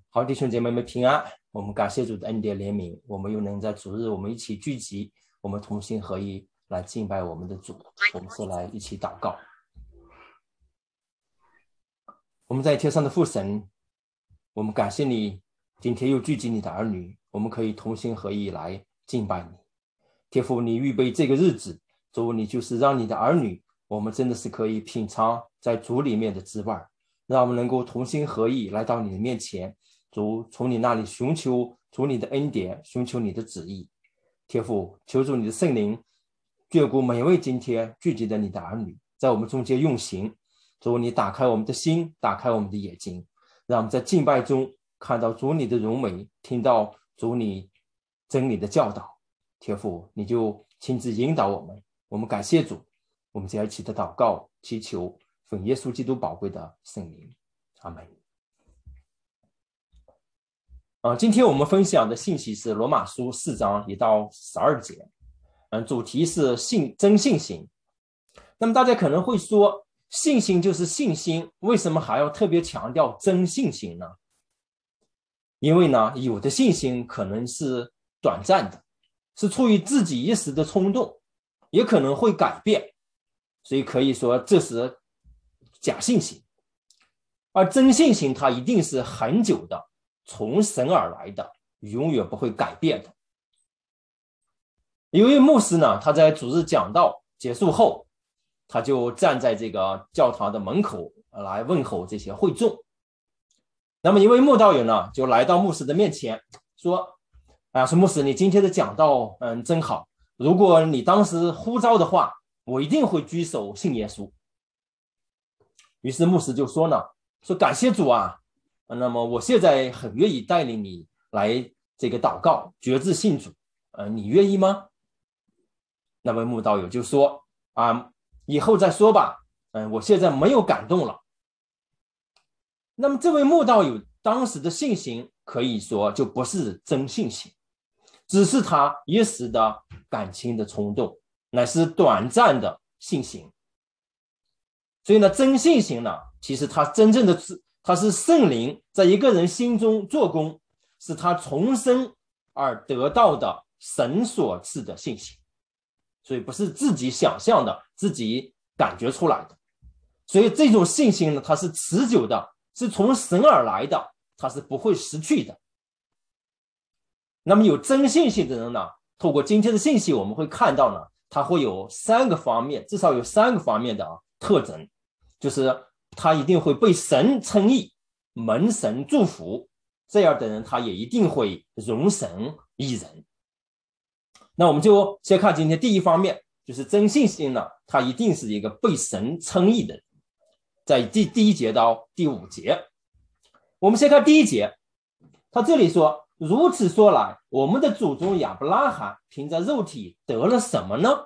好，弟兄姐妹们平安。我们感谢主的恩典怜悯，我们又能在主日我们一起聚集，我们同心合一来敬拜我们的主。我们是来一起祷告。我们在天上的父神，我们感谢你今天又聚集你的儿女，我们可以同心合一来敬拜你。天父，你预备这个日子，主，你就是让你的儿女，我们真的是可以品尝在主里面的滋味，让我们能够同心合一来到你的面前，主，从你那里寻求主你的恩典，寻求你的旨意。天父，求主你的圣灵眷顾每位今天聚集的你的儿女，在我们中间用行。主，你打开我们的心，打开我们的眼睛，让我们在敬拜中看到主你的荣美，听到主你真理的教导。天父，你就亲自引导我们。我们感谢主，我们在一起的祷告祈求奉耶稣基督宝贵的圣名，阿们。今天我们分享的信息是罗马书4章1到12节，主题是真信心。那么大家可能会说，信心就是信心，为什么还要特别强调真信心呢？因为呢，有的信心可能是短暂的，是出于自己一时的冲动，也可能会改变，所以可以说这是假信心。而真信心它一定是很久的，从神而来的，永远不会改变的。有一位牧师呢，他在主日讲道结束后，他就站在这个教堂的门口来问候这些会众。那么一位慕道友呢，就来到牧师的面前说，说牧师，你今天的讲道真好，如果你当时呼召的话，我一定会举手信耶稣。于是牧师就说呢，说感谢主啊，那么我现在很愿意带领你来这个祷告决志信主，你愿意吗？那位慕道友就说以后再说吧，我现在没有感动了。那么这位慕道友当时的信心可以说就不是真信心，只是他一时的感情的冲动，乃是短暂的信心。所以呢，真信心呢，其实它真正的它是圣灵在一个人心中做工，是他重生而得到的神所赐的信心。所以不是自己想象的，自己感觉出来的。所以这种信心呢，它是持久的，是从神而来的，它是不会失去的。那么有真信心的人呢，透过今天的信息我们会看到呢，他会有3个方面，至少有3个方面的特征，就是他一定会被神称义，蒙神祝福，这样的人他也一定会荣神益人。那我们就先看今天第一方面，就是真信心呢，他一定是一个被神称义的人。在第1节到第5节，我们先看第1节，他这里说，如此说来，我们的祖宗亚伯拉罕凭着肉体得了什么呢？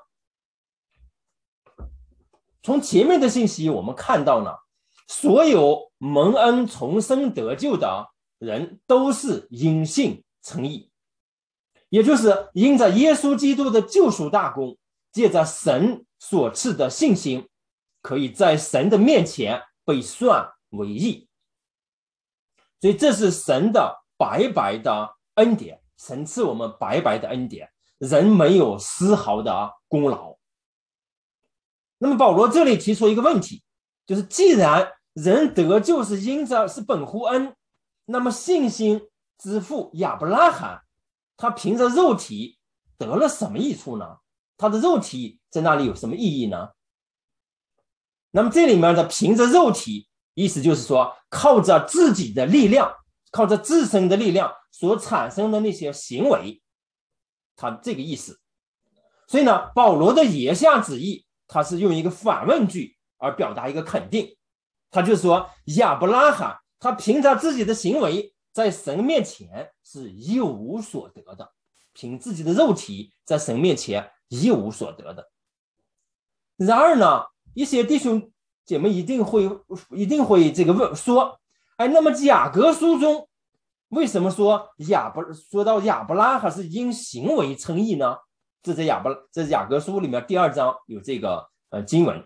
从前面的信息我们看到呢，所有蒙恩重生得救的人都是因信称义，也就是因着耶稣基督的救赎大功，借着神所赐的信心，可以在神的面前被算为义。所以这是神的白白的恩典，神赐我们白白的恩典，人没有丝毫的功劳。那么保罗这里提出一个问题，就是既然人得救是因着是本乎恩，那么信心之父亚伯拉罕他凭着肉体得了什么益处呢？他的肉体在那里有什么意义呢？那么这里面的凭着肉体，意思就是说靠着自己的力量，靠着自身的力量所产生的那些行为，他这个意思。所以呢，保罗的言下之意，他是用一个反问句而表达一个肯定，他就是说亚伯拉罕他凭着自己的行为在神面前是一无所得的，凭自己的肉体在神面前一无所得的。然而呢，一些弟兄姐妹一定会这个问说，那么雅各书中为什么说到亚伯拉罕是因行为称义呢？这在雅各书里面第2章有这个经文。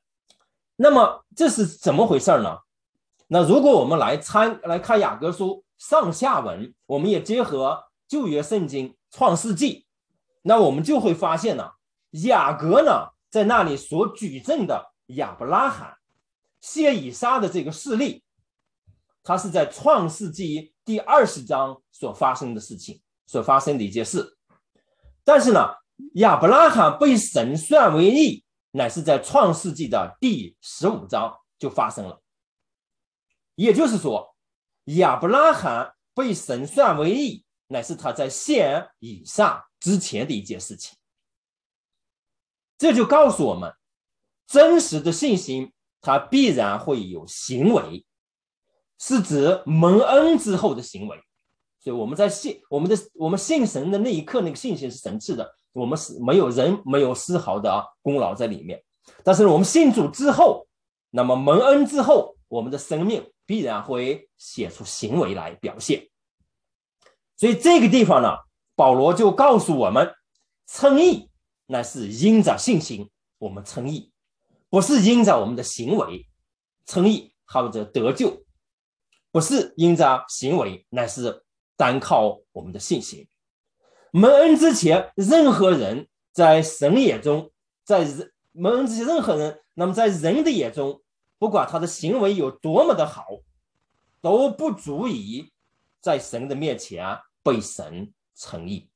那么这是怎么回事呢？那如果我们来看雅各书上下文，我们也结合旧约圣经创世纪，那我们就会发现呢，雅各呢在那里所举证的亚伯拉罕谢以撒的这个事例，它是在创世纪第20章所发生的事情，所发生的一件事。但是呢，亚伯拉罕被神算为义，乃是在创世纪的第15章就发生了。也就是说，亚伯拉罕被神算为义，乃是他在献以撒之前的一件事情。这就告诉我们，真实的信心它必然会有行为，是指蒙恩之后的行为。所以我们在我们信神的那一刻，那个信心是神赐的，我们是没有丝毫的功劳在里面。但是我们信主之后，那么蒙恩之后，我们的生命必然会写出行为来表现。所以这个地方呢，保罗就告诉我们，称义乃是因着信心我们称义，不是因着我们的行为。称义或者得救不是因着行为，乃是单靠我们的信心。蒙恩之前，任何人在神眼中，蒙恩之前任何人，那么在人的眼中，不管他的行为有多么的好，都不足以在神的面前被神称义。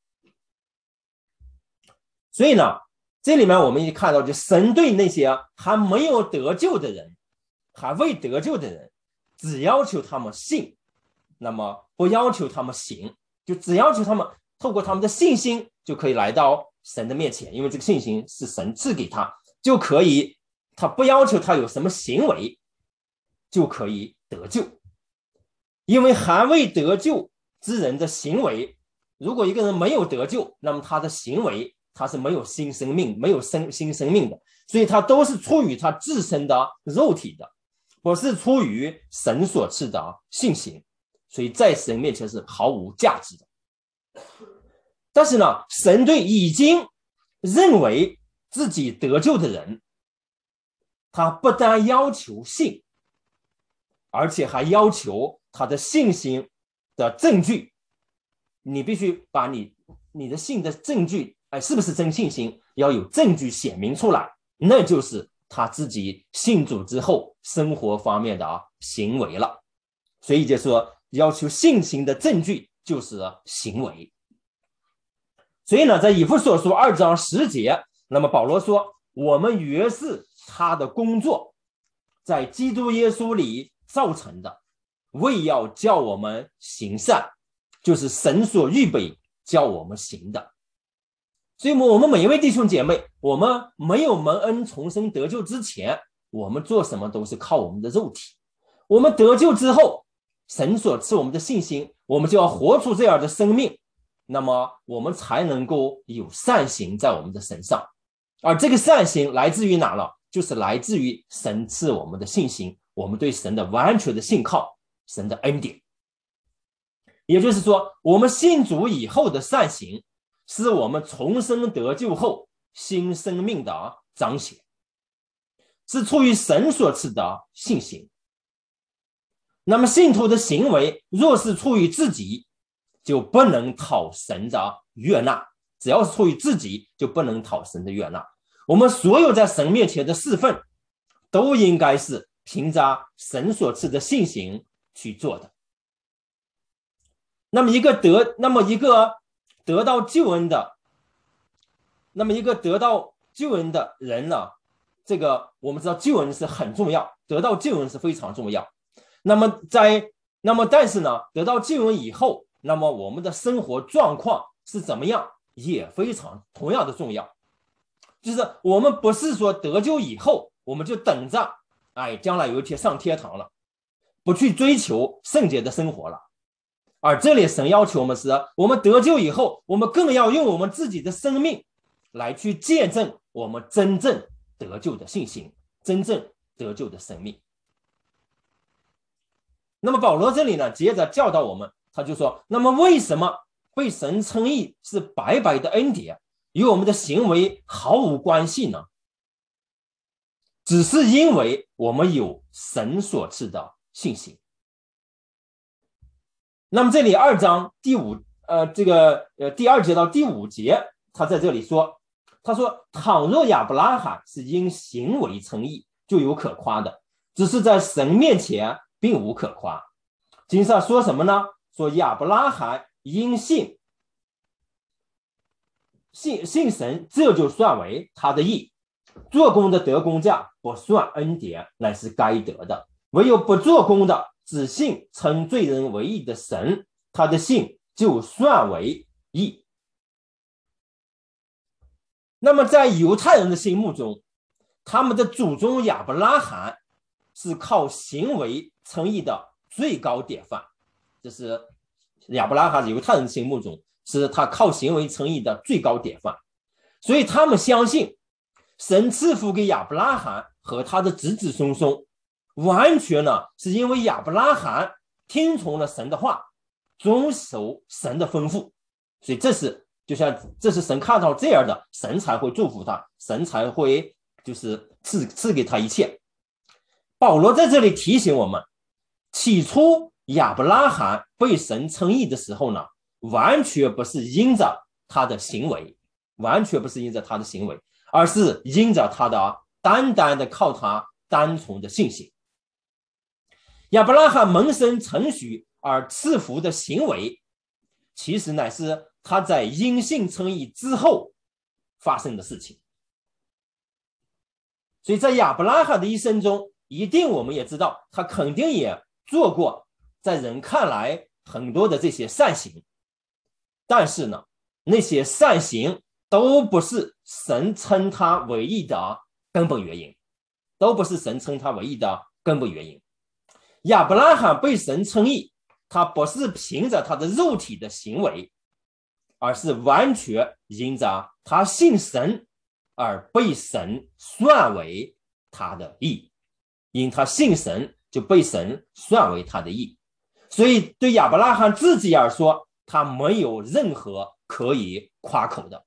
所以呢，这里面我们也看到，就神对那些还没有得救的人，还未得救的人，只要求他们信，那么不要求他们行，就只要求他们透过他们的信心就可以来到神的面前，因为这个信心是神赐给他，就可以，他不要求他有什么行为就可以得救。因为还未得救之人的行为，如果一个人没有得救，那么他的行为他是没有新生命，没有新生命的，所以他都是出于他自身的肉体的，不是出于神所赐的信心，所以在神面前是毫无价值的。但是呢，神对已经认为自己得救的人，他不但要求信，而且还要求他的信心的证据，你必须把你的信的证据，是不是真信心，要有证据显明出来，那就是他自己信主之后生活方面的行为了。所以就说要求信心的证据就是行为。所以呢，在以弗所书2章10节，那么保罗说，我们原是他的工作，在基督耶稣里造成的，为要叫我们行善，就是神所预备叫我们行的。所以我们每一位弟兄姐妹，我们没有蒙恩重生得救之前，我们做什么都是靠我们的肉体。我们得救之后，神所赐我们的信心，我们就要活出这样的生命，那么我们才能够有善行在我们的身上。而这个善行来自于哪了？就是来自于神赐我们的信心，我们对神的完全的信靠，神的恩典。也就是说，我们信主以后的善行，是我们重生得救后新生命的彰显，是出于神所赐的信心。那么信徒的行为若是出于自己，就不能讨神的悦纳，只要是出于自己，就不能讨神的悦纳。我们所有在神面前的侍奉，都应该是凭着神所赐的信心去做的。那么一个得到救恩的人呢，这个我们知道救恩是很重要，得到救恩是非常重要。但是呢，得到救恩以后，那么我们的生活状况是怎么样，也非常同样的重要。就是我们不是说得救以后，我们就等着，将来有一天上天堂了，不去追求圣洁的生活了。而这里神要求我们是，我们得救以后，我们更要用我们自己的生命来去见证我们真正得救的信心，真正得救的生命。那么保罗这里呢，接着教导我们，他就说，那么为什么被神称义是白白的恩典，与我们的行为毫无关系呢？只是因为我们有神所赐的信心。 那么这里2章第2节到第5节，他在这里说，他说倘若亚伯拉罕是因行为称义，就有可夸的，只是在神面前并无可夸。经上说什么呢？说亚伯拉罕因信神，这就算为他的义。做工的得工价，不算恩典，乃是该得的。唯有不做工的，只信称罪人为义的神，他的信就算为义。那么在犹太人的心目中，他们的祖宗亚伯拉罕是靠行为称义的最高典范。这是亚伯拉罕犹太人心目中是他靠行为称义的最高典范。所以他们相信神赐福给亚伯拉罕和他的子子孙孙，完全呢是因为亚伯拉罕听从了神的话，遵守神的吩咐。所以这是神看到这样的，神才会祝福他，神才会就是赐给他一切。保罗在这里提醒我们，起初亚伯拉罕被神称义的时候呢，完全不是因着他的行为，而是因着他的单单的靠他单纯的信心。亚伯拉罕蒙神承许而赐福的行为，其实乃是他在因信称义之后发生的事情。所以在亚伯拉罕的一生中，一定我们也知道，他肯定也做过在人看来很多的这些善行，但是呢，那些善行都不是神称他为义的根本原因，亚伯拉罕被神称义，他不是凭着他的肉体的行为，而是完全因着他信神而被神算为他的义，因他信神就被神算为他的义。所以对亚伯拉罕自己而说，他没有任何可以夸口的。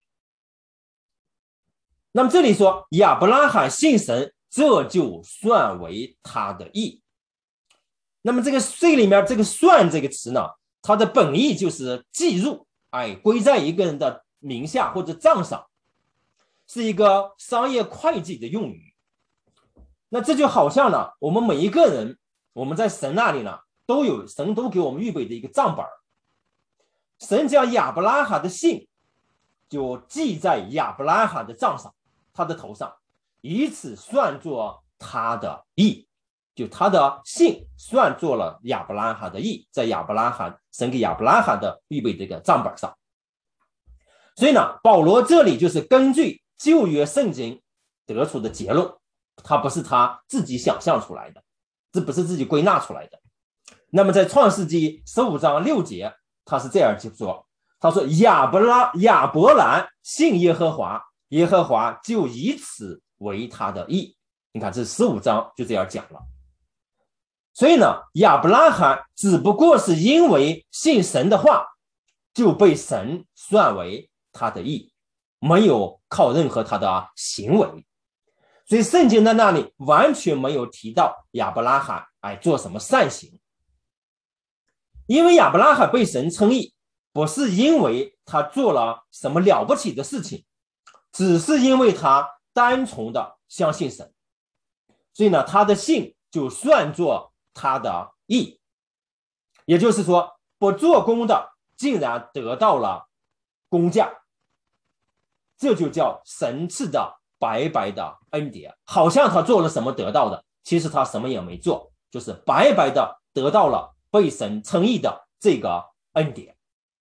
那么这里说亚伯拉罕信神，这就算为他的义。那么这里面这个算这个词呢，它的本意就是计入，归在一个人的名下或者账上，是一个商业会计的用语。那这就好像呢，我们每一个人，我们在神那里呢，神都给我们预备的一个账本。神将亚伯拉罕的信就记在亚伯拉罕的账上，他的头上，以此算作他的义。就他的信算作了亚伯拉罕的义，在神给亚伯拉罕的预备这个账本上。所以呢，保罗这里就是根据旧约圣经得出的结论，他不是他自己想象出来的，这不是自己归纳出来的。那么在创世纪15章6节，他是这样说，他说亚伯兰信耶和华，耶和华就以此为他的义。你看这15章就这样讲了。所以呢，亚伯拉罕只不过是因为信神的话，就被神算为他的义，没有靠任何他的行为。所以圣经在那里完全没有提到亚伯拉罕做什么善行。因为亚伯拉罕被神称义，不是因为他做了什么了不起的事情，只是因为他单纯的相信神。所以呢，他的信就算作他的义，也就是说，不做工的竟然得到了工价，这就叫神赐的白白的恩典。好像他做了什么得到的，其实他什么也没做，就是白白的得到了被神称义的这个恩典。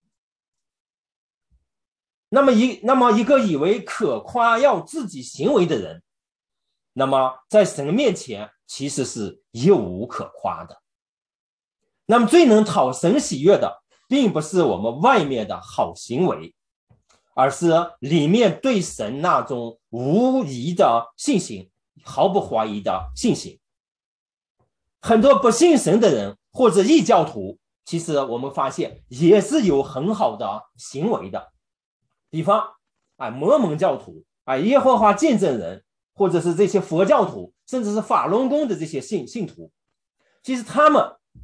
那么一个以为可夸耀自己行为的人，那么在神面前其实是一无可夸的。那么最能讨神喜悦的，并不是我们外面的好行为，而是里面对神那种无疑的信心，毫不怀疑的信心。很多不信神的人或者异教徒，其实我们发现也是有很好的行为的。比方摩门教徒耶和华见证人，或者是这些佛教徒，甚至是法轮功的这些信徒，其实他们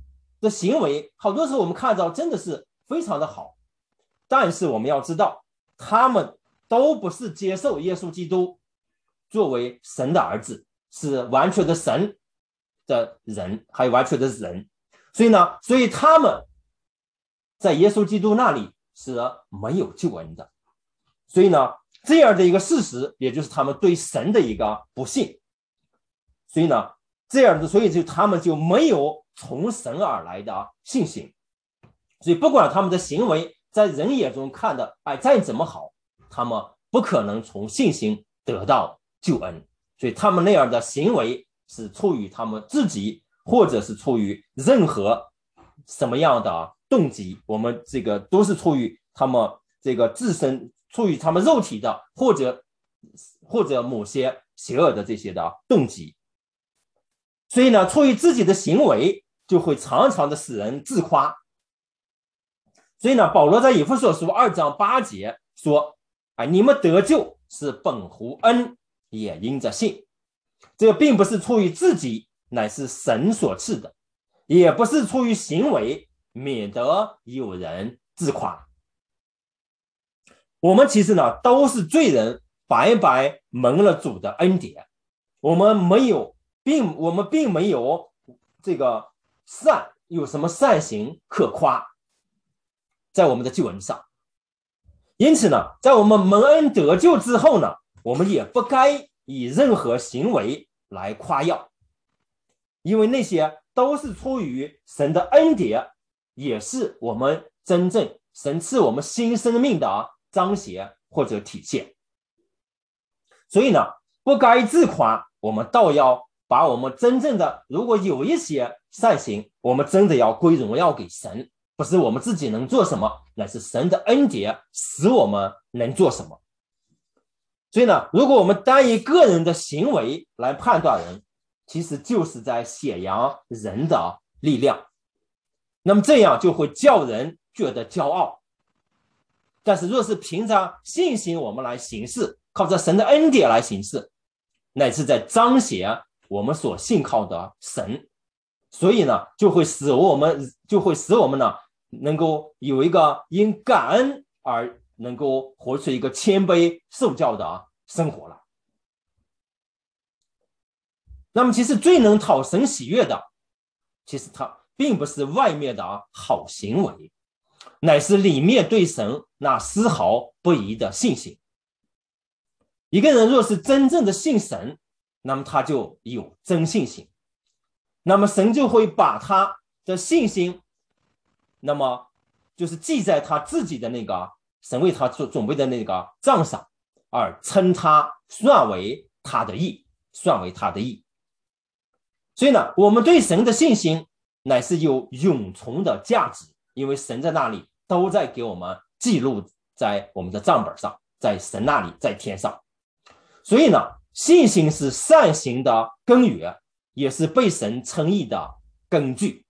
的行为，好多时候我们看到真的是非常的好，但是我们要知道，他们都不是接受耶稣基督作为神的儿子，是完全的神的人，还有完全的人。所以他们在耶稣基督那里是没有救恩的。所以呢，这样的一个事实，也就是他们对神的一个不信。所以呢，所以他们就没有从神而来的信心。所以不管他们的行为在人眼中看的再怎么好，他们不可能从信心得到救恩。所以他们那样的行为是出于他们自己，或者是出于任何什么样的动机，我们这个都是出于他们这个自身，出于他们肉体的，或者某些邪恶的这些的动机。所以呢，出于自己的行为，就会常常的使人自夸。所以呢，保罗在以弗所书2章8节说：你们得救是本乎恩，也因着信。这个并不是出于自己，乃是神所赐的，也不是出于行为，免得有人自夸。我们其实呢，都是罪人，白白蒙了主的恩典。我们并没有这个有什么善行可夸在我们的救恩上。因此呢，在我们蒙恩得救之后呢，我们也不该以任何行为来夸耀，因为那些都是出于神的恩典，也是我们真正神赐我们新生命的彰显或者体现。所以呢，不该自夸，我们倒要把我们真正的，如果有一些善行，我们真的要归荣耀给神，不是我们自己能做什么，乃是神的恩典使我们能做什么。所以呢，如果我们单以个人的行为来判断人，其实就是在显扬人的力量，那么这样就会叫人觉得骄傲。但是若是凭着信心我们来行事，靠着神的恩典来行事，乃是在彰显我们所信靠的神。所以呢，就会使我们呢，能够有一个因感恩而能够活出一个谦卑受教的生活了。那么其实最能讨神喜悦的，其实它并不是外面的好行为，乃是里面对神那丝毫不疑的信心。一个人若是真正的信神，那么他就有真信心，那么神就会把他的信心，那么就是记在他自己的那个神为他准备的那个账上，而称他算为他的义。所以呢，我们对神的信心乃是有永存的价值，因为神在那里都在给我们记录在我们的账本上，在神那里，在天上。所以呢，信心是善行的根源，也是被神称义的根据。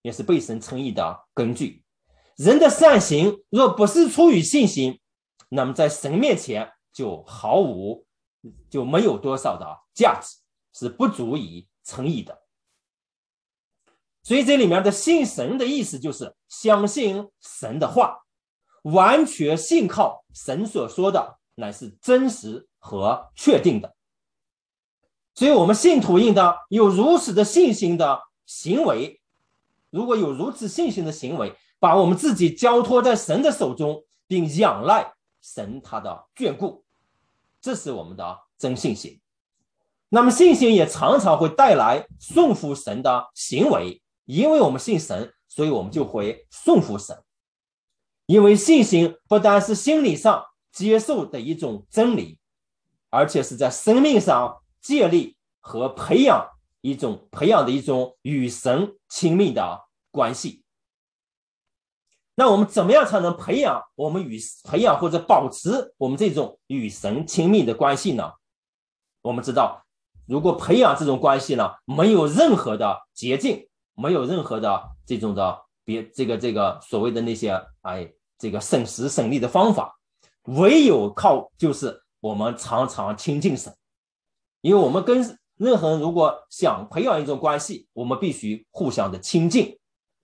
人的善行若不是出于信心，那么在神面前就没有多少的价值，是不足以称义的。所以这里面的信神的意思就是相信神的话，完全信靠神所说的乃是真实和确定的。所以我们信徒应当有如此的信心的行为，如果有如此信心的行为，把我们自己交托在神的手中，并仰赖神他的眷顾，这是我们的真信心。那么信心也常常会带来顺服神的行为，因为我们信神，所以我们就会顺服神。因为信心不单是心理上接受的一种真理，而且是在生命上建立和培养的一种与神亲密的关系。那我们怎么样才能培养或者保持我们这种与神亲密的关系呢？我们知道，如果培养这种关系呢，没有任何的捷径，没有任何的这种的这个所谓的那些这个省时省力的方法，唯有靠就是我们常常亲近神。因为我们跟任何人如果想培养一种关系，我们必须互相的亲近，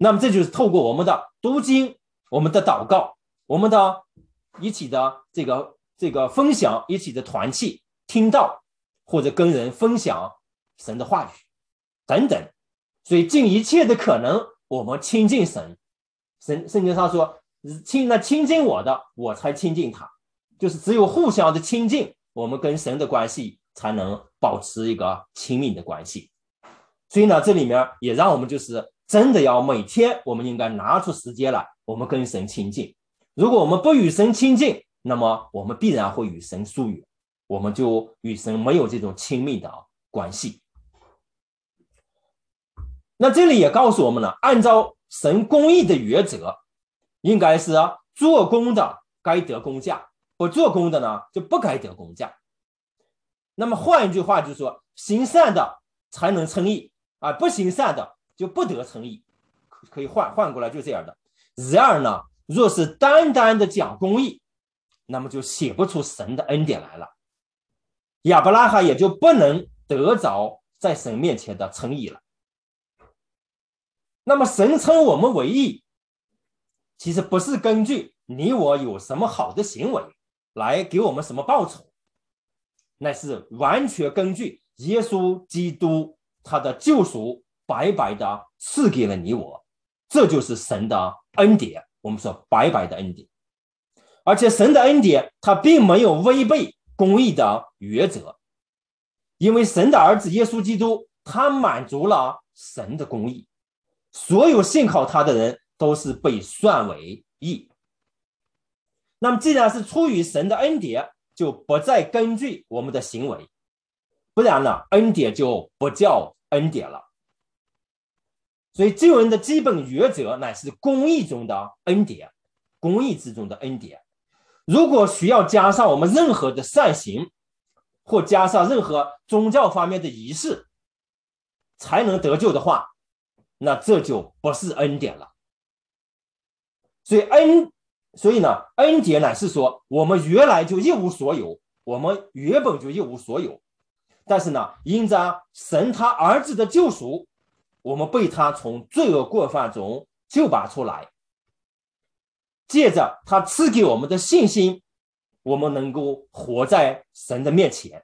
那么这就是透过我们的读经、我们的祷告、我们的一起的这个分享、一起的团契、听到或者跟人分享神的话语等等，所以尽一切的可能，我们亲近神。圣经上说，亲近我的，我才亲近他，就是只有互相的亲近，我们跟神的关系才能保持一个亲密的关系。所以呢，这里面也让我们就是真的要每天，我们应该拿出时间来，我们跟神亲近。如果我们不与神亲近，那么我们必然会与神疏远，我们就与神没有这种亲密的关系。那这里也告诉我们了，按照神公义的原则，应该是做工的该得工价，不做工的呢就不该得工价。那么换一句话就是说，行善的才能称义不行善的就不得称义，可以换过来就这样的。然而呢，若是单单的讲公义，那么就写不出神的恩典来了，亚伯拉罕也就不能得着在神面前的称义了。那么神称我们为义，其实不是根据你我有什么好的行为来给我们什么报酬，乃是完全根据耶稣基督他的救赎白白的赐给了你我，这就是神的恩典，我们说白白的恩典。而且神的恩典他并没有违背公义的原则，因为神的儿子耶稣基督他满足了神的公义，所有信靠他的人都是被算为义。那么既然是出于神的恩典，就不再根据我们的行为，不然呢，恩典就不叫恩典了。所以救恩的基本原则乃是公义中的恩典，公义之中的恩典。如果需要加上我们任何的善行，或加上任何宗教方面的仪式才能得救的话，那这就不是恩典了。所以呢，恩典乃是说我们原来就一无所有，我们原本就一无所有，但是呢，因着神他儿子的救赎，我们被他从罪恶过犯中救拔出来，借着他赐给我们的信心，我们能够活在神的面前。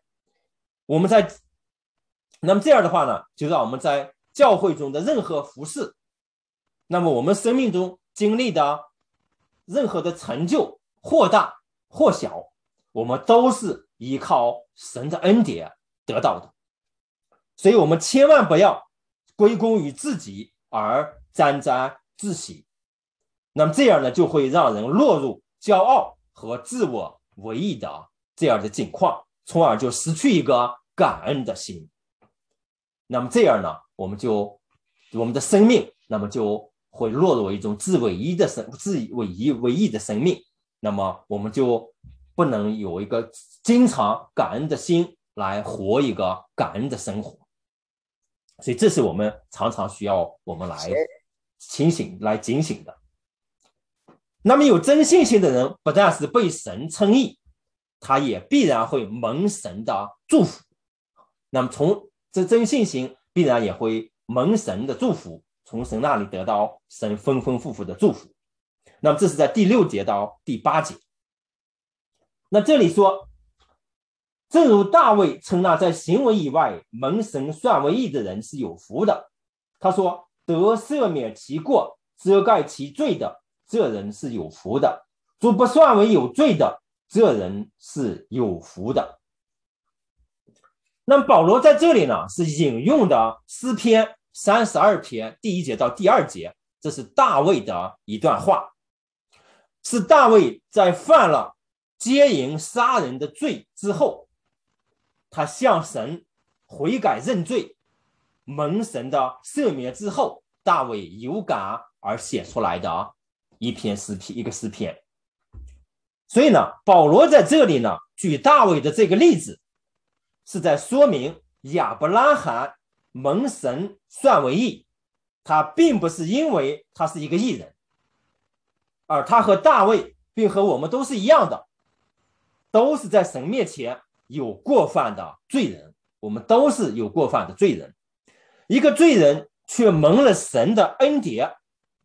那么这样的话呢，就让我们在教会中的任何服事，那么我们生命中经历的任何的成就，或大或小，我们都是依靠神的恩典得到的。所以我们千万不要归功于自己而沾沾自喜，那么这样呢，就会让人落入骄傲和自我为义的这样的境况，从而就失去一个感恩的心。那么这样呢，我们的生命那么就会落入一种自为义的生命，那么我们就不能有一个经常感恩的心来活一个感恩的生活。所以这是我们常常需要我们来警醒的。那么有真信心的人，不但是被神称义，他也必然会蒙神的祝福。那么从这真信心必然也会蒙神的祝福，从神那里得到神丰丰富富的祝福。那么这是在第6节到第8节。那这里说，正如大卫称那在行为以外蒙神算为义的人是有福的，他说得赦免其过遮盖其罪的，这人是有福的；主不算为有罪的，这人是有福的。那么保罗在这里呢，是引用的诗篇32篇第1节到第2节，这是大卫的一段话，是大卫在犯了奸淫杀人的罪之后，他向神悔改认罪，蒙神的赦免之后，大卫有感而写出来的一个诗篇。所以呢，保罗在这里呢，举大卫的这个例子，是在说明亚伯拉罕蒙神算为义，他并不是因为他是一个义人，而他和大卫并和我们都是一样的，都是在神面前有过犯的罪人，我们都是有过犯的罪人。一个罪人却蒙了神的恩典，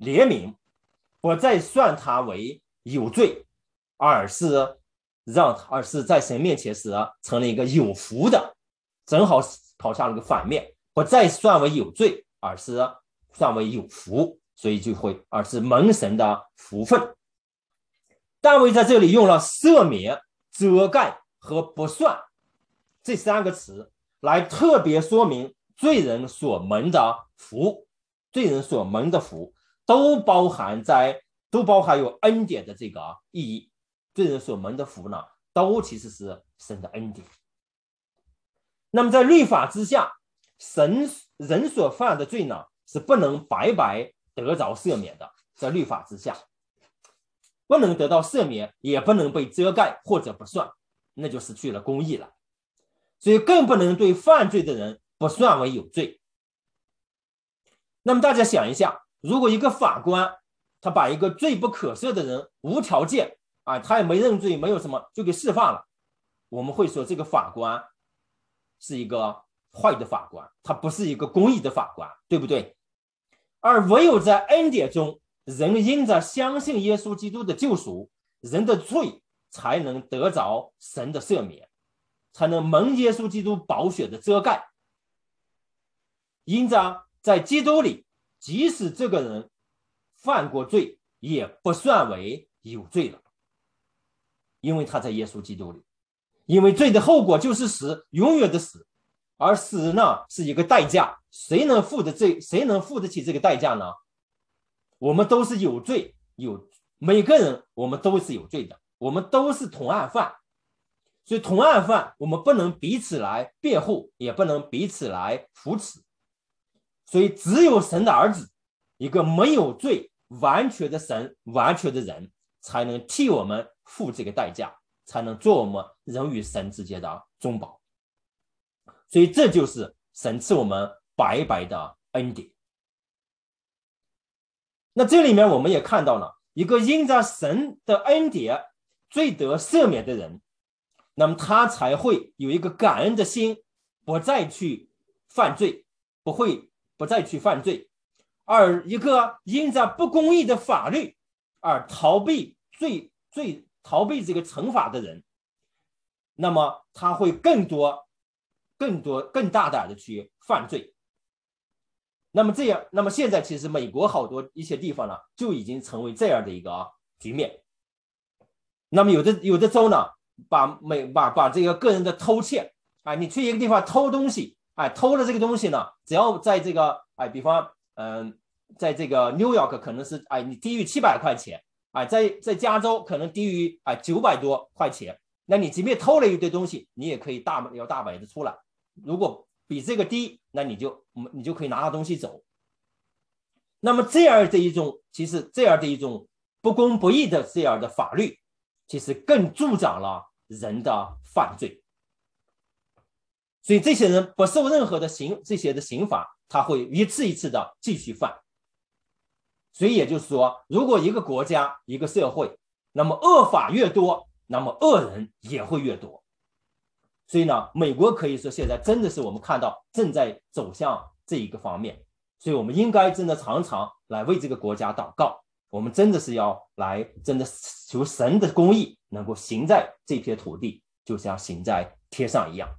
怜悯，不再算他为有罪，而是在神面前是成了一个有福的，正好跑向了个反面，不再算为有罪，而是算为有福，所以就会而是蒙神的福分。大卫在这里用了赦免、遮盖和不算这3个词来特别说明罪人所蒙的福，罪人所蒙的福都包含有恩典的这个意义。罪人所蒙的福呢，都其实是神的恩典。那么在律法之下，人所犯的罪呢，是不能白白得着赦免的，在律法之下不能得到赦免，也不能被遮盖或者不算，那就失去了公义了。所以更不能对犯罪的人不算为有罪。那么大家想一下，如果一个法官他把一个罪不可赦的人无条件他也没认罪，没有什么就给释放了，我们会说这个法官是一个坏的法官，他不是一个公义的法官，对不对？而唯有在恩典中，人因着相信耶稣基督的救赎，人的罪才能得着神的赦免，才能蒙耶稣基督宝血的遮盖。因着在基督里，即使这个人犯过罪，也不算为有罪了，因为他在耶稣基督里。因为罪的后果就是死，永远的死，而死呢是一个代价，谁能付得起这个代价呢？我们都是有罪，每个人我们都是有罪的，我们都是同案犯。所以同案犯我们不能彼此来辩护，也不能彼此来扶持，所以只有神的儿子，一个没有罪完全的神，完全的人，才能替我们付这个代价，才能做我们人与神之间的中保。所以这就是神赐我们白白的恩典。那这里面我们也看到了一个因着神的恩典罪得赦免的人，那么他才会有一个感恩的心，不再去犯罪，不再去犯罪。而一个因着不公义的法律而逃避这个惩罚的人，那么他会更大胆的去犯罪。那么现在其实美国好多一些地方呢，就已经成为这样的一个局面。那么有的州呢，把这个个人的偷窃，你去一个地方偷东西，偷了这个东西呢，只要在这个比方在这个 New York 可能是你低于700块钱，在加州可能低于900多块钱，那你即便偷了一堆东西，你也可以大摆的出来。如果比这个低，那你就可以拿到东西走。那么这样的一种不公不义的这样的法律，其实更助长了人的犯罪。所以这些人不受任何的这些的刑罚，他会一次一次的继续犯。所以也就是说，如果一个国家一个社会，那么恶法越多，那么恶人也会越多。所以呢，美国可以说现在真的是我们看到正在走向这一个方面，所以我们应该真的常常来为这个国家祷告，我们真的是要来真的求神的公义能够行在这片土地，就像行在天上一样。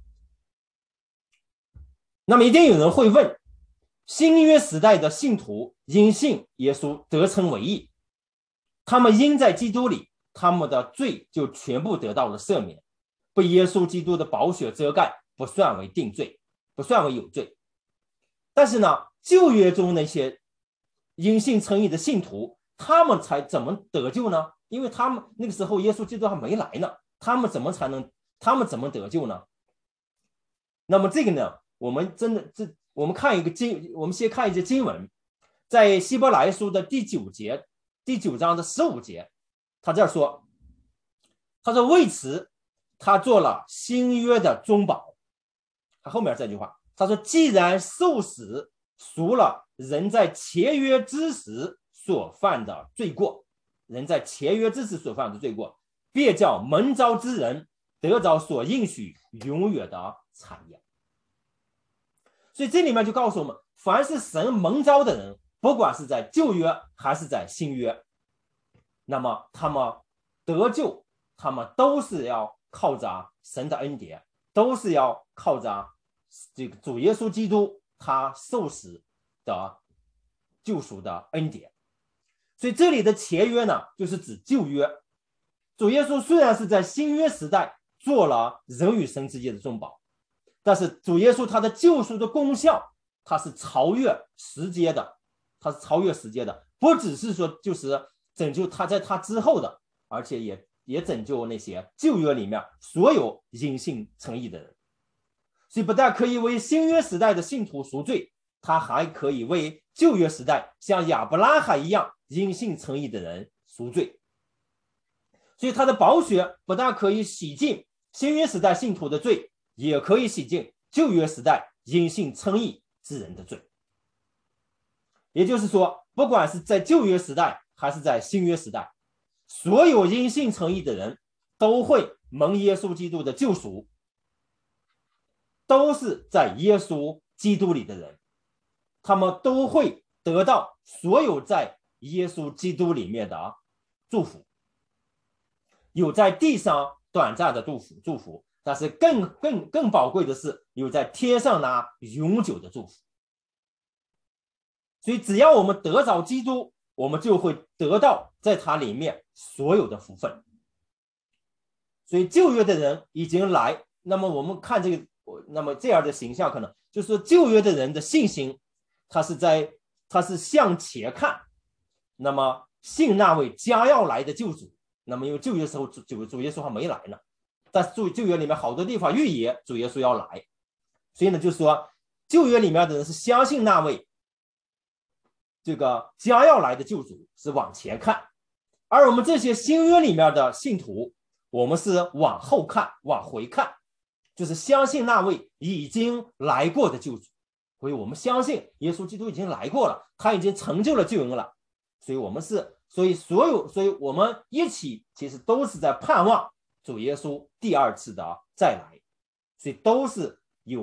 那么一定有人会问，新约时代的信徒因信耶稣得称为义，他们因在基督里，他们的罪就全部得到了赦免，被耶稣基督的宝血遮盖，不算为定罪，不算为有罪。但是呢，旧约中那些因信称义的信徒，他们才怎么得救呢？因为他们那个时候耶稣基督还没来呢，他们怎么得救呢？那么这个呢，我们先看一节经文，在希伯来书的第9章的15节，他这样说，他说为此他做了新约的中保。他后面这句话，他说既然受死赎了人在前约之时所犯的罪过，便叫蒙召之人得着所应许永远的产业。所以这里面就告诉我们，凡是神蒙召的人， 不管是在旧约还是在新约，那么他们得救，他们都是要靠着神的恩典，都是要靠着这个主耶稣基督他受死的救赎的恩典。所以这里的前约呢，就是指旧约。主耶稣虽然是在新约时代做了人与神之间的中保，但是主耶稣他的救赎的功效，他是超越时间的，不只是说就是拯救他在他之后的，而且也拯救那些旧约里面所有因信称义的人。所以不但可以为新约时代的信徒赎罪，他还可以为旧约时代像亚伯拉罕一样因信称义的人赎罪。所以他的宝血不但可以洗净新约时代信徒的罪，也可以洗净旧约时代因信称义之人的罪。也就是说，不管是在旧约时代还是在新约时代，所有因信称义的人都会蒙耶稣基督的救赎，都是在耶稣基督里的人，他们都会得到所有在耶稣基督里面的祝福，有在地上短暂的祝福，但是更宝贵的是有在天上那永久的祝福。所以只要我们得着基督，我们就会得到在他里面所有的福分。所以旧约的人已经来，那么我们看这个，那么这样的形象可能就是说旧约的人的信心，他是向前看，那么信那位将要来的救主。那么因为旧约时候主耶稣还没来呢，但是旧约里面好多地方预言主耶稣要来，所以呢就是说旧约里面的人是相信那位这个将要来的救主，是往前看，而我们这些新约里面的信徒，我们是往后看，往回看，就是相信那位已经来过的救主。所以我们相信耶稣基督已经来过了，他已经成就了救恩了，所以我们一起其实都是在盼望主耶稣第二次的再来，所以都是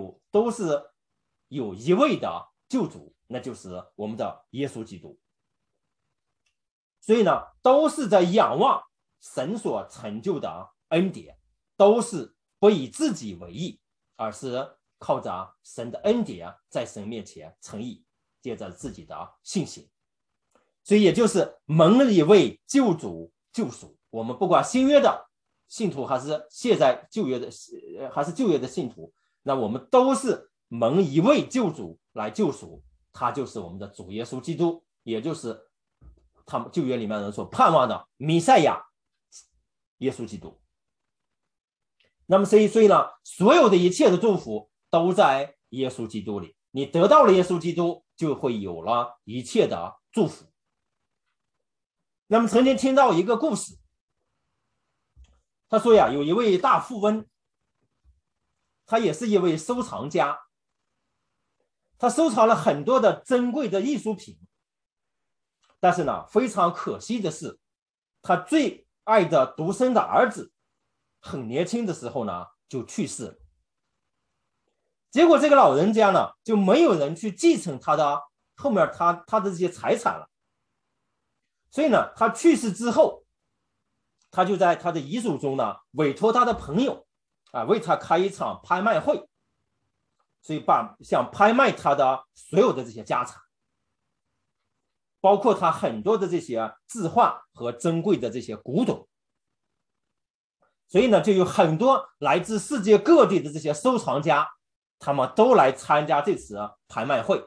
有一位的救主，那就是我们的耶稣基督。所以呢，都是在仰望神所成就的恩典，都是不以自己为义，而是靠着神的恩典在神面前称义，借着自己的信心。所以也就是蒙了一位救主救赎。我们不管新约的信徒还是现在旧约的信徒，那我们都是蒙一位救主来救赎，他就是我们的主耶稣基督，也就是他们旧约里面人所盼望的弥赛亚耶稣基督。那么所以呢，所有的一切的祝福都在耶稣基督里，你得到了耶稣基督，就会有了一切的祝福。那么曾经听到一个故事，他说呀，有一位大富翁，他也是一位收藏家，他收藏了很多的珍贵的艺术品，但是呢，非常可惜的是，他最爱的独生的儿子很年轻的时候呢就去世了。结果这个老人家呢就没有人去继承他的后面他的这些财产了，所以呢他去世之后，他就在他的遗嘱中呢委托他的朋友为他开一场拍卖会，所以想拍卖他的所有的这些家产，包括他很多的这些字画和珍贵的这些古董。所以呢就有很多来自世界各地的这些收藏家，他们都来参加这次拍卖会。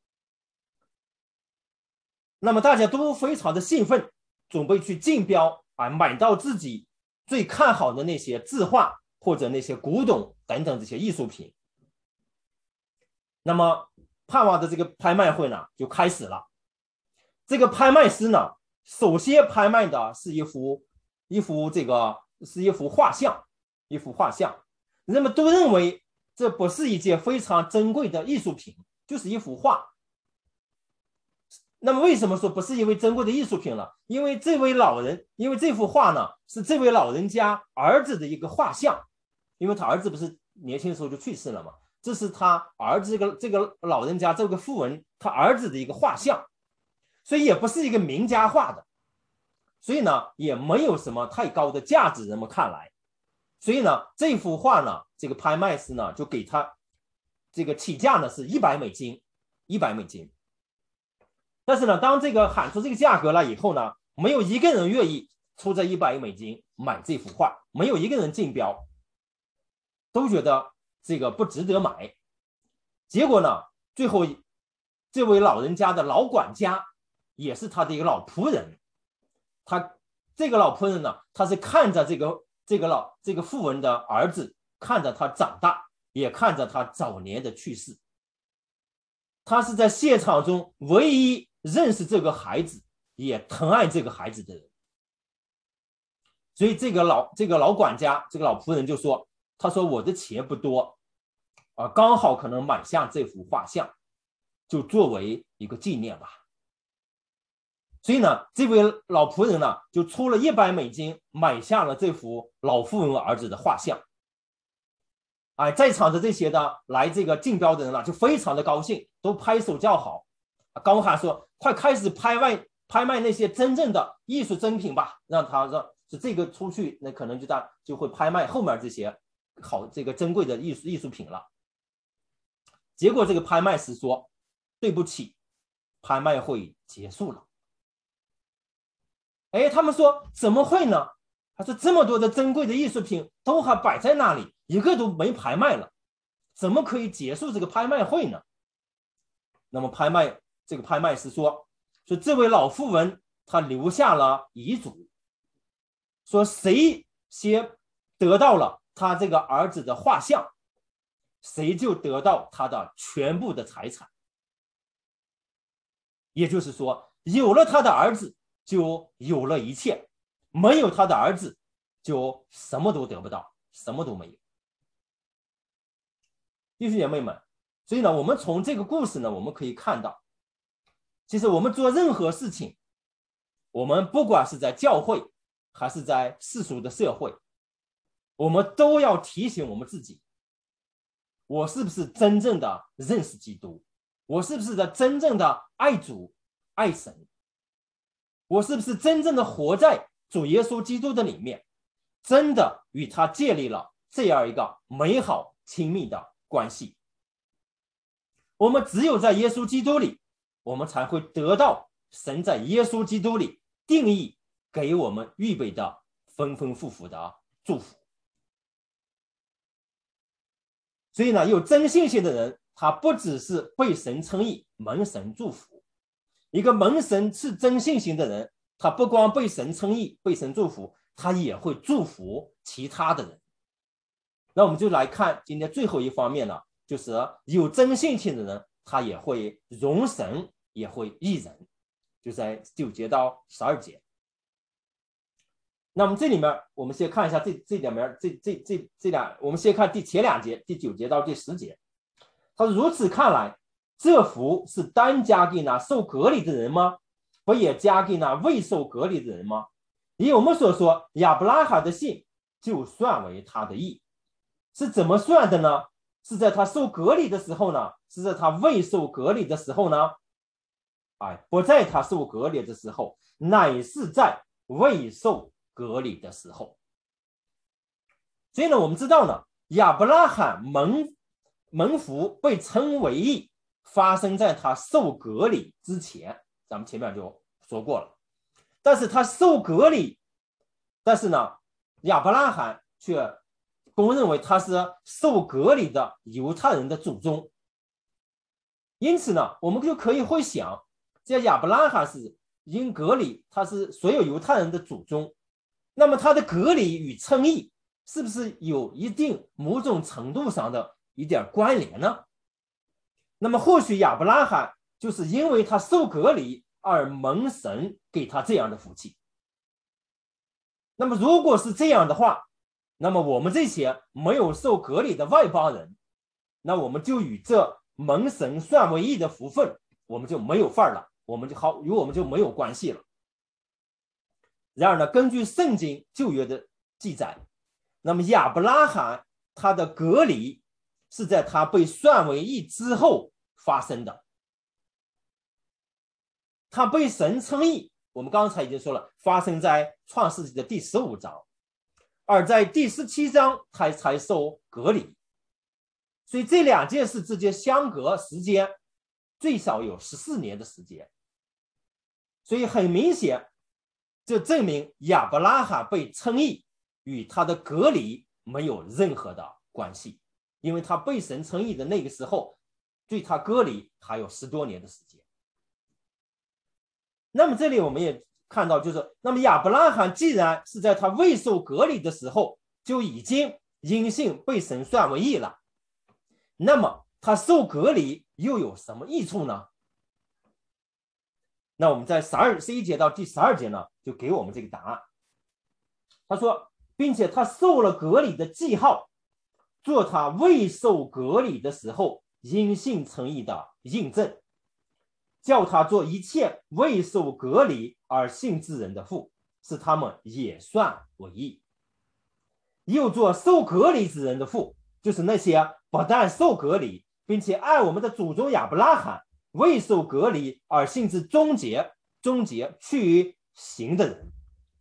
那么大家都非常的兴奋，准备去竞标买到自己最看好的那些字画或者那些古董等等这些艺术品。那么盼望的这个拍卖会呢就开始了。这个拍卖师呢，首先拍卖的是一幅画像，人们都认为这不是一件非常珍贵的艺术品，就是一幅画。那么为什么说不是一位珍贵的艺术品呢？因为这幅画呢是这位老人家儿子的一个画像，因为他儿子不是年轻的时候就去世了嘛，这是他儿子这个老人家这个富翁他儿子的一个画像。 所以也不是一个名家画的，所以呢也没有什么太高的价值，人们看来。所以呢这幅画呢，这个拍卖师呢就给他这个起价呢是$100，$100。但是呢，当这个喊出这个价格了以后呢，没有一个人愿意出这$100买这幅画，没有一个人竞标，都觉得这个不值得买。结果呢，最后这位老人家的老管家也是他的一个老仆人，这个老仆人呢，他是看着这个富人的儿子，看着他长大，也看着他早年的去世。他是在现场中唯一认识这个孩子，也疼爱这个孩子的人。所以这个老管家，这个老仆人就说，他说我的钱不多刚好可能买下这幅画像，就作为一个纪念吧。所以呢，这位老仆人呢就出了$100买下了这幅老妇人儿子的画像。在场的这些的来这个竞标的人呢就非常的高兴，都拍手叫好，高喊说快开始拍卖那些真正的艺术珍品吧，让他说是这个出去，那可能就会拍卖后面这些好这个珍贵的艺术品了。结果这个拍卖师说对不起，拍卖会结束了。他们说怎么会呢？他说这么多的珍贵的艺术品都还摆在那里，一个都没拍卖了，怎么可以结束这个拍卖会呢？那么这个拍卖师说这位老妇人她留下了遗嘱，说谁先得到了他这个儿子的画像，谁就得到他的全部的财产。也就是说，有了他的儿子就有了一切，没有他的儿子就什么都得不到，什么都没有。弟兄姐妹们，所以呢，我们从这个故事呢，我们可以看到，其实我们做任何事情，我们不管是在教会还是在世俗的社会，我们都要提醒我们自己，我是不是真正的认识基督？我是不是真正的爱主爱神？我是不是真正的活在主耶稣基督的里面，真的与他建立了这样一个美好亲密的关系？我们只有在耶稣基督里，我们才会得到神在耶稣基督里定义给我们预备的丰丰富富的祝福。所以呢，有真信心的人，他不只是被神称义，蒙神祝福。一个蒙神是真信心的人，他不光被神称义，被神祝福，他也会祝福其他的人。那我们就来看今天最后一方面呢，就是有真信心的人，他也会荣神，也会益人，就在9节到12节。那么这里面我们先看一下这两面，我们先看前2节，第9节到第10节。他说如此看来，这福是单加给那受割礼的人吗？不也加给那未受割礼的人吗？以我们所说，亚伯拉罕的信就算为他的义。是怎么算的呢？是在他受割礼的时候呢？是在他未受割礼的时候呢？不在他受割礼的时候，乃是在未受割礼的时候。所以呢，我们知道呢，亚伯拉罕蒙福被称为义，发生在他受割礼之前，咱们前面就说过了。但是他受割礼，但是呢，亚伯拉罕却公认为他是受割礼的犹太人的祖宗。因此呢，我们就可以会想，这亚伯拉罕是因割礼，他是所有犹太人的祖宗，那么他的割礼与称义是不是有一定某种程度上的一点关联呢？那么或许亚伯拉罕就是因为他受割礼而蒙神给他这样的福气。那么如果是这样的话，那么我们这些没有受割礼的外邦人，那我们就与这蒙神算为义的福分，我们就没有份了，与我们就没有关系了。然而呢，根据圣经旧约的记载，那么亚伯拉罕他的割礼是在他被算为义之后发生的。 他被神称义，我们刚才已经说了，发生在创世纪的第15章，而在第17章他才受隔离。所以这两件事之间相隔时间最少有14年的时间。所以很明显，这证明亚伯拉罕被称义与他的隔离没有任何的关系，因为他被神称义的那个时候，对他隔离还有10多年的时间。那么这里我们也看到，就是那么亚伯拉罕既然是在他未受隔离的时候就已经因信被神算为义了，那么他受隔离又有什么益处呢？那我们在11节到第12节呢，就给我们这个答案。他说，并且他受了隔离的记号，做他未受隔离的时候因信称义的印证，叫他做一切未受隔离而信之人的父，使他们也算为义。又做受隔离之人的父，就是那些不但受隔离，并且按我们的祖宗亚伯拉罕未受隔离而信之终结去于行的人。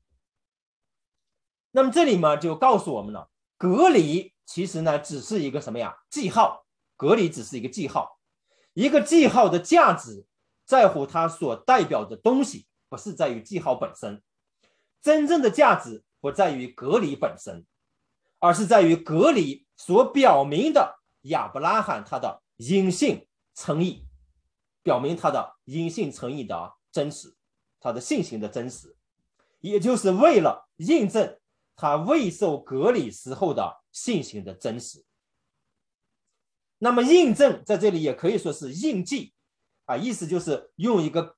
那么这里嘛，就告诉我们了，隔离其实呢只是一个什么呀？记号。隔离只是一个记号，一个记号的价值在乎它所代表的东西，不是在于记号本身。真正的价值不在于隔离本身，而是在于隔离所表明的亚伯拉罕他的因信称义，表明他的因信称义的真实，他的信心的真实，也就是为了印证他未受隔离时候的信心的真实。那么印证在这里也可以说是印记意思就是用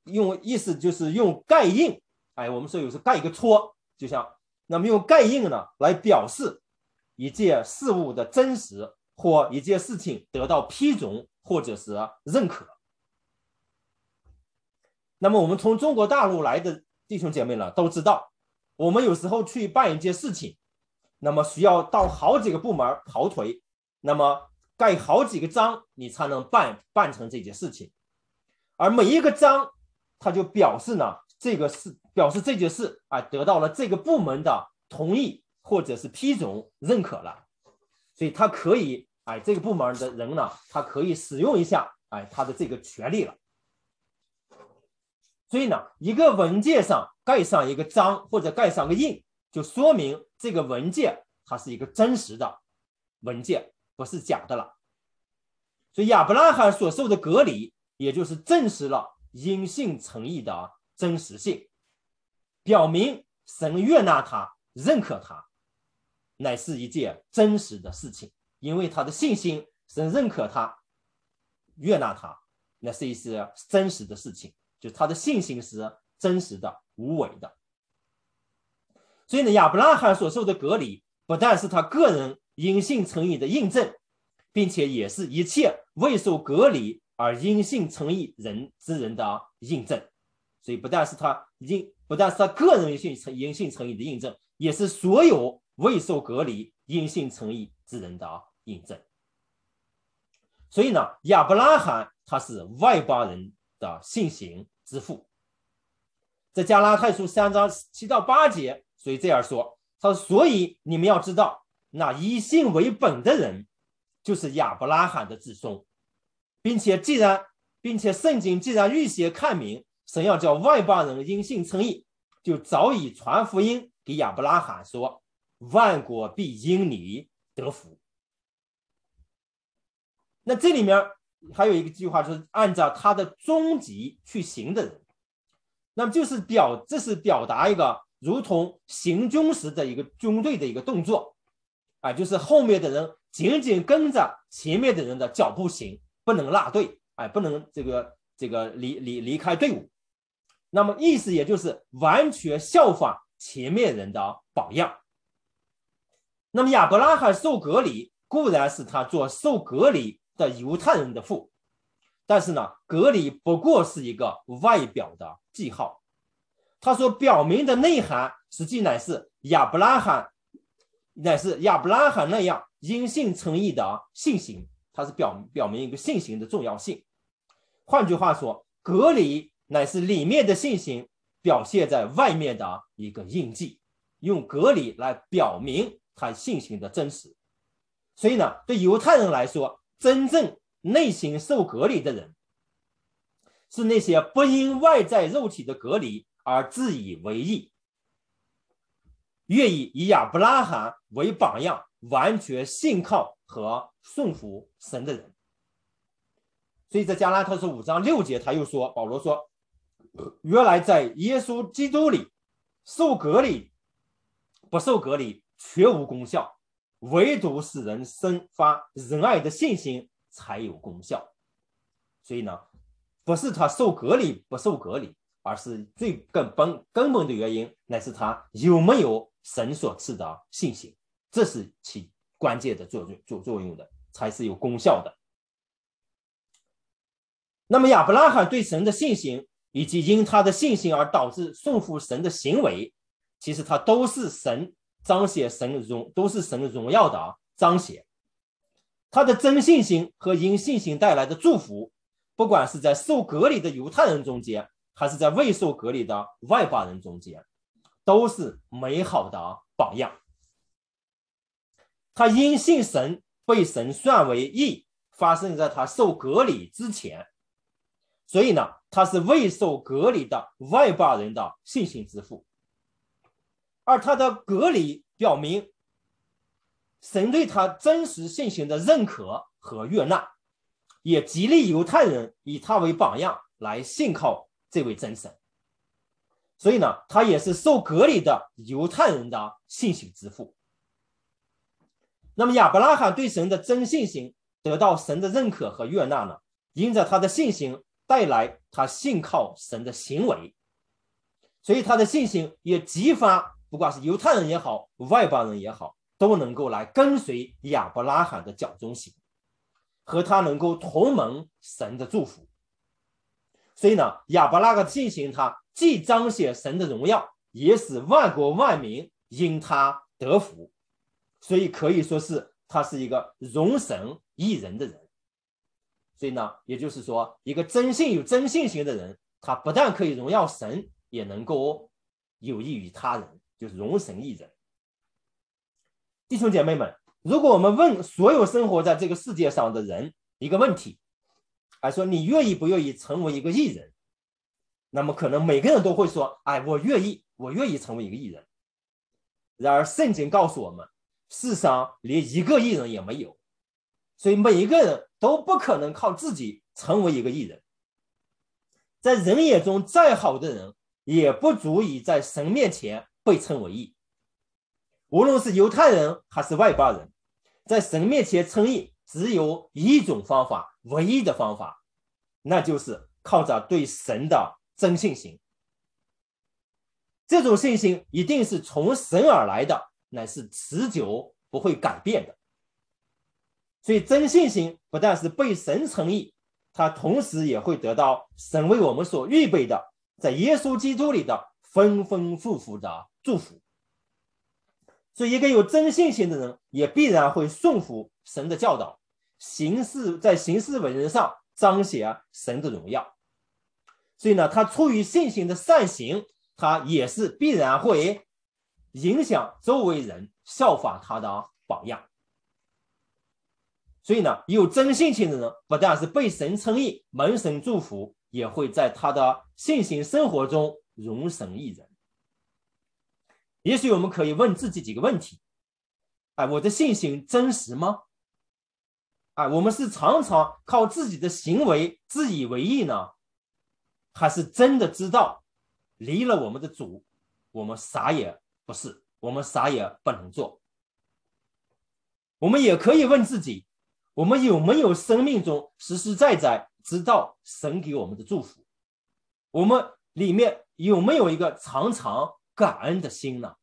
盖印，我们说有时候盖一个戳，就像那么用盖印呢来表示一件事物的真实，或一件事情得到批准或者是认可。那么我们从中国大陆来的弟兄姐妹呢都知道，我们有时候去办一件事情，那么需要到好几个部门跑腿，那么盖好几个章你才能办成这件事情，而每一个章它就表示这件事得到了这个部门的同意或者是批准认可了，所以他可以这个部门的人呢，他可以使用一下他的这个权利了。所以呢，一个文件上盖上一个章或者盖上个印，就说明这个文件它是一个真实的文件，不是假的了。所以亚伯拉罕所受的隔离，也就是证实了因信称义的真实性，表明神悦纳他、认可他，乃是一件真实的事情。因为他的信心，神认可他、悦纳他，那是一件真实的事情，就他的信心是真实的、无伪的。所以呢，亚伯拉罕所受的隔离，不但是他个人因信称义的印证，并且也是一切未受隔离而因信称义之人的印证。所以不但是他个人因信称义的印证，也是所有未受隔离因信称义之人的印证。所以呢，亚伯拉罕他是外邦人的信行之父。在加拉太书3章7到8节，所以这样说，他说，所以你们要知道，那以信为本的人就是亚伯拉罕的子孙，并且圣经既然预先看明神要叫外邦人因信称义，就早已传福音给亚伯拉罕说，万国必因你得福。那这里面还有一个句话，就是按照他的终极去行的人，那么这是表达一个如同行军时的一个军队的一个动作，就是后面的人紧紧跟着前面的人的脚步行，不能落队，不能离开队伍。那么意思也就是完全效仿前面人的榜样。那么亚伯拉罕受隔离，固然是他做受隔离的犹太人的父，但是呢，隔离不过是一个外表的记号，他所表明的内涵实际乃是亚伯拉罕那样因信称义的信心，它是表明一个信心的重要性。换句话说，隔离乃是里面的信心表现在外面的一个印记，用隔离来表明他信心的真实。所以呢，对犹太人来说，真正内心受隔离的人是那些不因外在肉体的隔离而自以为义，愿意以亚伯拉罕为榜样，完全信靠和顺服神的人。所以在加拉太书5章6节，他又说，保罗说，原来在耶稣基督里受隔离不受隔离全无功效，唯独使人生发仁爱的信心才有功效。所以呢，不是他受隔离不受隔离，而是最根本的原因，乃是他有没有神所赐的信心，这是其关键的作用的，才是有功效的。那么亚伯拉罕对神的信心，以及因他的信心而导致顺服神的行为，其实他都是神彰显都是神荣耀的彰显。他的真信心和因信心带来的祝福，不管是在受隔离的犹太人中间，还是在未受隔离的外邦人中间，都是美好的榜样。他因信神被神算为义，发生在他受隔离之前，所以呢，他是未受隔离的外邦人的信心之父。而他的隔离表明神对他真实信心的认可和悦纳，也激励犹太人以他为榜样来信靠这位真神。所以呢，他也是受隔离的犹太人的信心之父。那么亚伯拉罕对神的真信心得到神的认可和悦纳呢，因着他的信心带来他信靠神的行为，所以他的信心也激发不管是犹太人也好，外邦人也好，都能够来跟随亚伯拉罕的脚中行，和他能够同蒙神的祝福。所以呢，亚伯拉罕的信心，他既彰显神的荣耀，也使万国万民因他得福。所以可以说是他是一个荣神益人的人。所以呢，也就是说，一个有真信心的人，他不但可以荣耀神，也能够有益于他人，就是荣神益人。弟兄姐妹们，如果我们问所有生活在这个世界上的人一个问题，说你愿意不愿意成为一个义人，那么可能每个人都会说，我愿意成为一个义人。然而圣经告诉我们，世上连一个义人也没有，所以每一个人都不可能靠自己成为一个义人。在人眼中再好的人，也不足以在神面前被称为义。无论是犹太人还是外邦人，在神面前称义只有一种方法，唯一的方法，那就是靠着对神的真信心。这种信心一定是从神而来的，乃是持久不会改变的。所以真信心不但是被神称义，它同时也会得到神为我们所预备的在耶稣基督里的丰丰富富的祝福。所以一个有真信心的人，也必然会顺服神的教导，在行事为人上彰显神的荣耀。所以呢，他出于信心的善行，他也是必然会影响周围人效法他的榜样。所以呢，有真信心的人，不但是被神称义，蒙神祝福，也会在他的信心生活中荣神益人。也许我们可以问自己几个问题：我的信心真实吗？我们是常常靠自己的行为自以为义呢，还是真的知道离了我们的主，我们啥也不是，我们啥也不能做？我们也可以问自己，我们有没有生命中实实在在知道神给我们的祝福？我们里面有没有一个常常感恩的心呢？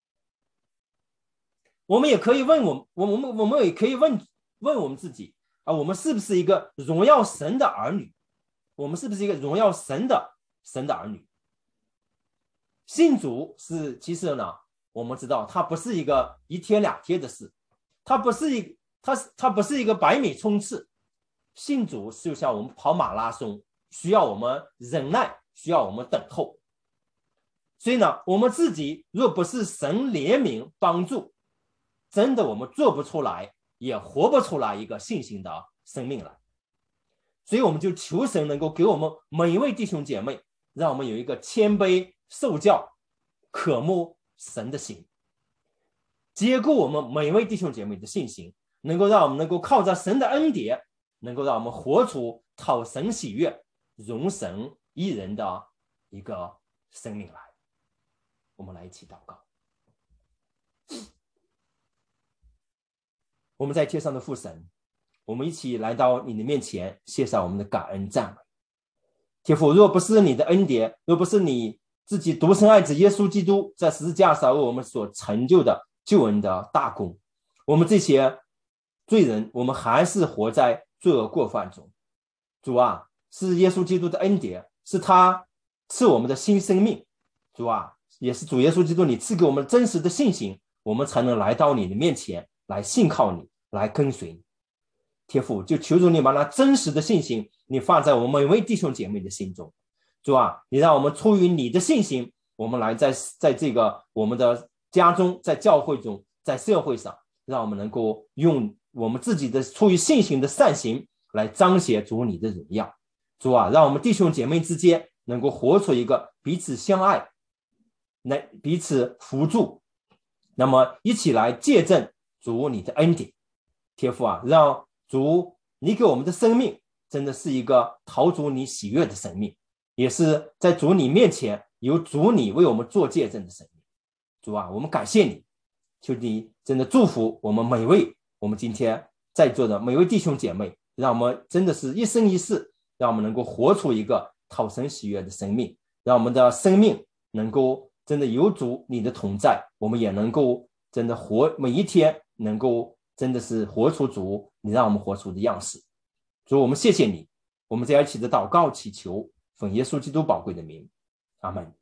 我们也可以问我们也可以问我们自己我们是不是一个荣耀神的儿女？我们是不是一个荣耀神的儿女？信主是，其实呢，我们知道它不是一个一天两天的事，它不是一个100米冲刺。信主就像我们跑马拉松，需要我们忍耐需要我们等候。所以呢，我们自己若不是神怜悯帮助，真的我们做不出来，也活不出来一个信心的生命来。所以我们就求神能够给我们每一位弟兄姐妹，让我们有一个谦卑受教渴慕神的心，接顾我们每一位弟兄姐妹的信心，能够让我们能够靠着神的恩典，能够让我们活出讨神喜悦荣神益人的一个生命来。我们来一起祷告。我们在天上的父神，我们一起来到你的面前，献上我们的感恩赞美。天父，若不是你的恩典，若不是你自己独生爱子耶稣基督在十字架上为我们所成就的救恩的大功，我们这些罪人，我们还是活在罪恶过犯中。主啊，是耶稣基督的恩典，是他赐我们的新生命。主啊，也是主耶稣基督你赐给我们真实的信心，我们才能来到你的面前，来信靠你，来跟随你。天父，就求主你把那真实的信心你放在我们每位弟兄姐妹的心中。主啊，你让我们出于你的信心，我们来在这个我们的家中，在教会中，在社会上，让我们能够用我们自己的出于信心的善行来彰显主你的荣耀。主啊，让我们弟兄姐妹之间能够活出一个彼此相爱，来彼此扶助，那么一起来见证主你的恩典。天父啊，让主你给我们的生命真的是一个讨主你喜悦的生命，也是在主你面前由主你为我们做见证的生命。主啊，我们感谢你，求你真的祝福我们每位我们今天在座的每位弟兄姐妹，让我们真的是一生一世，让我们能够活出一个讨神喜悦的生命，让我们的生命能够真的有主你的同在，我们也能够真的活每一天能够真的是活出主你让我们活出的样式。主，我们谢谢你，我们在一起的祷告祈求，奉耶稣基督宝贵的名，阿们。